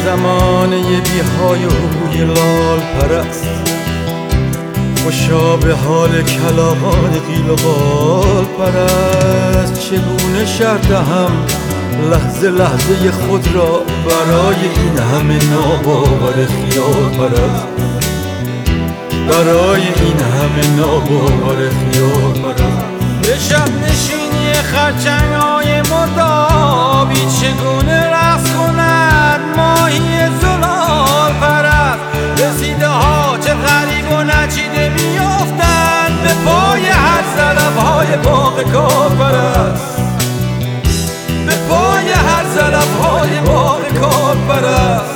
زمانه بی‌های و روی لال پرست، خوشا به حال کلاغان قیل و قال پرست. چگونه شرح دهم لحظه لحظه خود را برای این همه ناباور خیال پرست، برای این همه ناباور خیال پرست. به شب نشینی خرچنگ‌های مردابی چگونه رقص کند ماهی زلال پرست. رسیده ها چه غریب و نچیده میافتند به پای هر زلف‌های باغ کار پرست، به پای هر زلف‌های باغ کار پرست.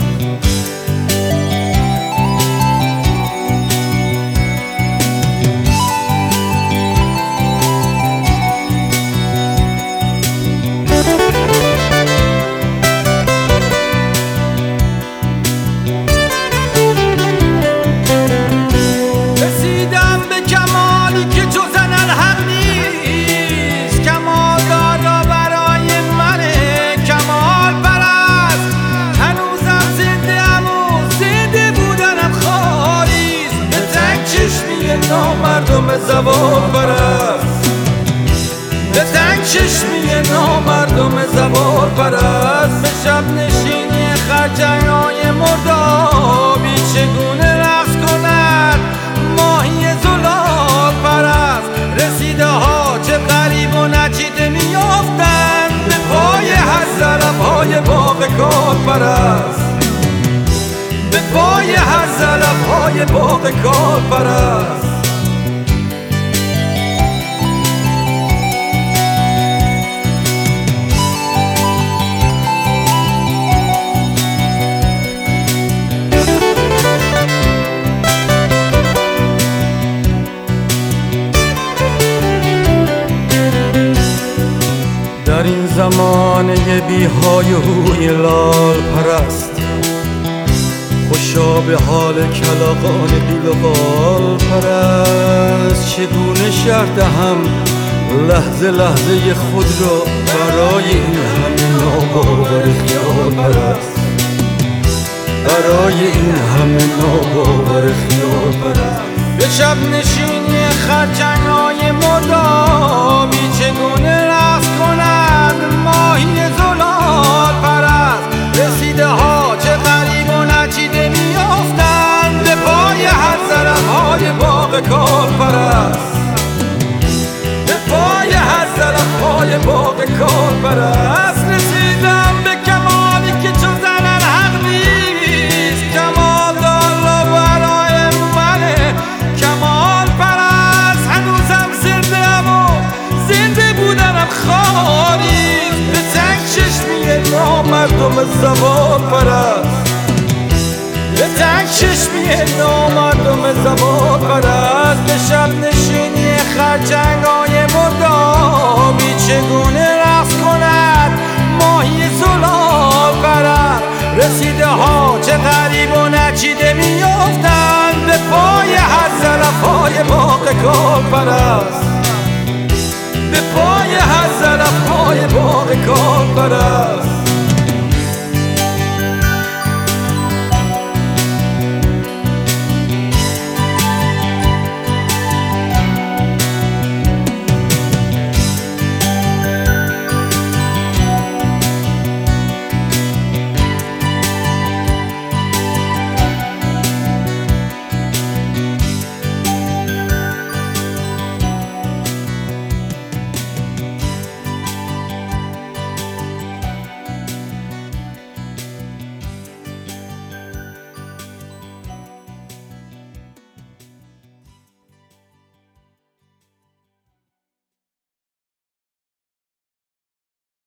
نامردم زبان پرست، به تنگ چشمی نامردم زبان پرست. به شب نشینی خرچنگ‌های مردابی چگونه رقص کند ماهی زلال پرست. رسیده ها چه غریب و نچیده میافتند به پای هر زلف‌های باغ کار پرست، به پای هر زلف‌های باغ کار پرست. در این زمانه بی‌های و روی لال پرست، خوشا به حال کلاغان قیل و قال پرست. چگونه شرح دهم لحظه لحظه خود را برای این همه ناباور خیال پرست، برای این همه ناباور خیال پرست. به شب نشینی خرچنگ‌های مردابی چگونه رقص کند ماهی زلال پرست. رسیده ها چه غریب و نچیده میافتند به پای هر زلف‌های باغ کار پرست، به پای هر زلف‌های باغ کار پرست. رسیدم به کمالی که چون زنن حق نیست، کمال دالا برای منه کمال پرست. هنوزم زنده‌ام و زنده بودنم خالیست، به تنگ چشمی نامردم زبان پرست، به تنگ چشمی نامردم زبان پرست. به شب نشینی خرچنگ‌های مردابی چگونه رقص کند ماهی زلال پرست. رسیده ها چه غریب و نچیده میافتند به پای هر زلف‌های باغ کار پرست، به پای هر زلف‌های باغ کار پرست.